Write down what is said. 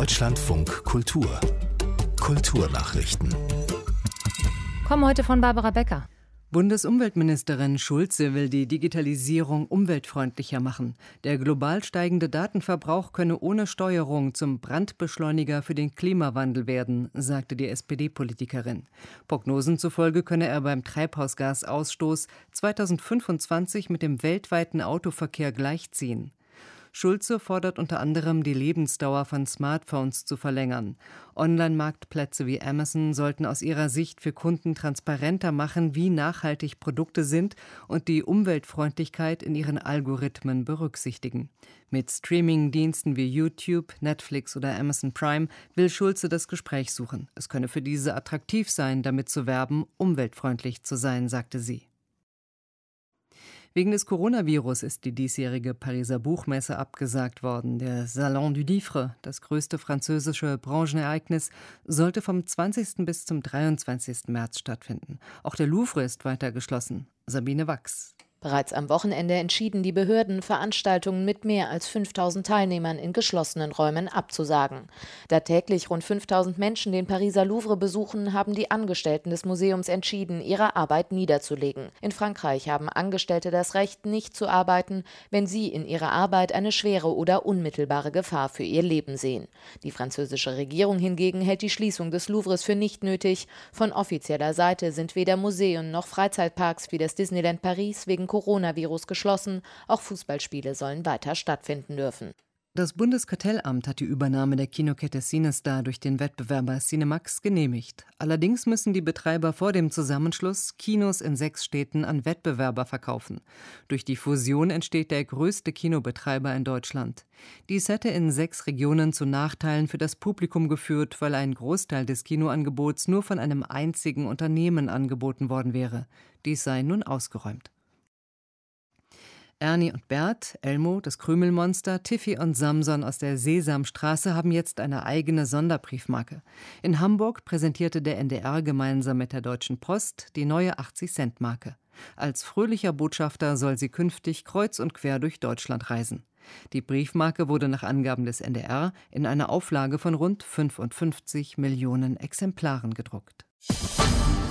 Deutschlandfunk Kultur. Kulturnachrichten. Kommen heute von Barbara Becker. Bundesumweltministerin Schulze will die Digitalisierung umweltfreundlicher machen. Der global steigende Datenverbrauch könne ohne Steuerung zum Brandbeschleuniger für den Klimawandel werden, sagte die SPD-Politikerin. Prognosen zufolge könne er beim Treibhausgasausstoß 2025 mit dem weltweiten Autoverkehr gleichziehen. Schulze fordert unter anderem, die Lebensdauer von Smartphones zu verlängern. Online-Marktplätze wie Amazon sollten aus ihrer Sicht für Kunden transparenter machen, wie nachhaltig Produkte sind und die Umweltfreundlichkeit in ihren Algorithmen berücksichtigen. Mit Streaming-Diensten wie YouTube, Netflix oder Amazon Prime will Schulze das Gespräch suchen. Es könne für diese attraktiv sein, damit zu werben, umweltfreundlich zu sein, sagte sie. Wegen des Coronavirus ist die diesjährige Pariser Buchmesse abgesagt worden. Der Salon du Livre, das größte französische Branchenereignis, sollte vom 20. bis zum 23. März stattfinden. Auch der Louvre ist weiter geschlossen. Sabine Wachs. Bereits am Wochenende entschieden die Behörden, Veranstaltungen mit mehr als 5.000 Teilnehmern in geschlossenen Räumen abzusagen. Da täglich rund 5.000 Menschen den Pariser Louvre besuchen, haben die Angestellten des Museums entschieden, ihre Arbeit niederzulegen. In Frankreich haben Angestellte das Recht, nicht zu arbeiten, wenn sie in ihrer Arbeit eine schwere oder unmittelbare Gefahr für ihr Leben sehen. Die französische Regierung hingegen hält die Schließung des Louvres für nicht nötig. Von offizieller Seite sind weder Museen noch Freizeitparks wie das Disneyland Paris wegen Coronavirus geschlossen, auch Fußballspiele sollen weiter stattfinden dürfen. Das Bundeskartellamt hat die Übernahme der Kinokette Cinestar durch den Wettbewerber Cinemax genehmigt. Allerdings müssen die Betreiber vor dem Zusammenschluss Kinos in 6 Städten an Wettbewerber verkaufen. Durch die Fusion entsteht der größte Kinobetreiber in Deutschland. Dies hätte in 6 Regionen zu Nachteilen für das Publikum geführt, weil ein Großteil des Kinoangebots nur von einem einzigen Unternehmen angeboten worden wäre. Dies sei nun ausgeräumt. Ernie und Bert, Elmo, das Krümelmonster, Tiffy und Samson aus der Sesamstraße haben jetzt eine eigene Sonderbriefmarke. In Hamburg präsentierte der NDR gemeinsam mit der Deutschen Post die neue 80-Cent-Marke. Als fröhlicher Botschafter soll sie künftig kreuz und quer durch Deutschland reisen. Die Briefmarke wurde nach Angaben des NDR in einer Auflage von rund 55 Millionen Exemplaren gedruckt.